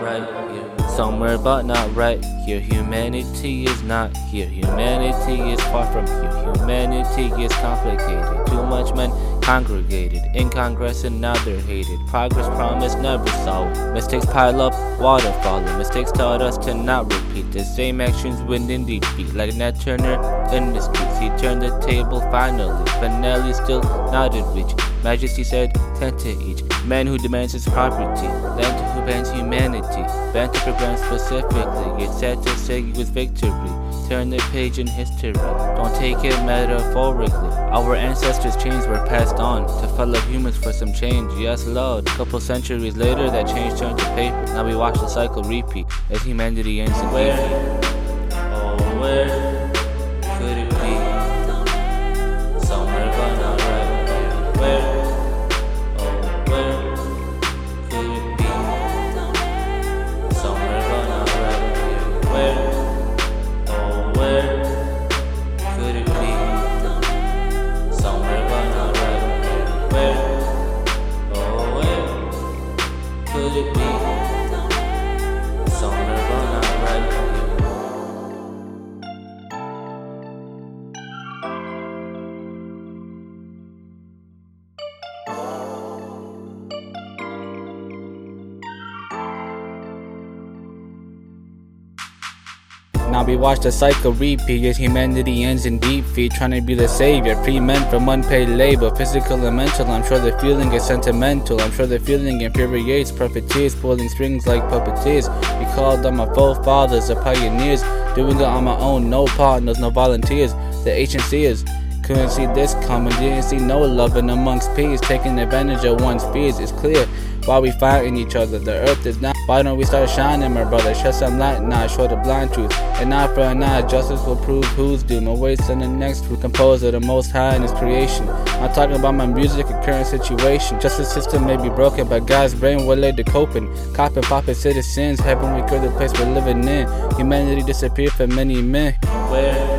right here. Somewhere but not right here. Humanity is not here. Humanity is far from here. Humanity is complicated. Too much men congregated in Congress and now they're hated. Progress promised, never solved. Mistakes pile up, water falling. Mistakes taught us to not repeat the same actions when in defeat. Like Nat Turner in the streets, he turned the table finally. Finale still not in reach. Majesty said 10 to each. Man who demands his property. Land who bans humanity. Banter for brand specifically. It's sad to say it was victory. Turn the page in history. Don't take it metaphorically. Our ancestors' chains were passed on to fellow humans for some change. Yes, Lord. Couple centuries later, that change turned to paper. Now we watch the cycle repeat as humanity ends in where? Oh, where could it be? Somewhere but not right here. Where? Oh, where could it be? Somewhere but not right here. Where? Where could it be? Somewhere but not right here. Where? Oh, where could it be? Somewhere but not right here. Now we watch the cycle repeat as humanity ends in defeat. Trying to be the savior, free men from unpaid labor, physical and mental. I'm sure the feeling is sentimental. I'm sure the feeling infuriates profiteers, pulling strings like puppeteers. We called on my forefathers, the pioneers, doing it on my own, no partners, no volunteers. The agencies couldn't see this coming, didn't see no loving amongst peers, taking advantage of one's fears. It's clear why we fighting each other. The earth is not. Why don't we start shining, my brother? Shed some light now, show the blind truth. And eye for an eye, justice will prove who's doomed. Awaits on the next truth, composed of the Most High in His creation. I'm talking about my music and current situation. Justice system may be broken, but God's brain will lay the coping. Copping, popping citizens, heaven we could the place we're living in. Humanity disappeared for many men. Where?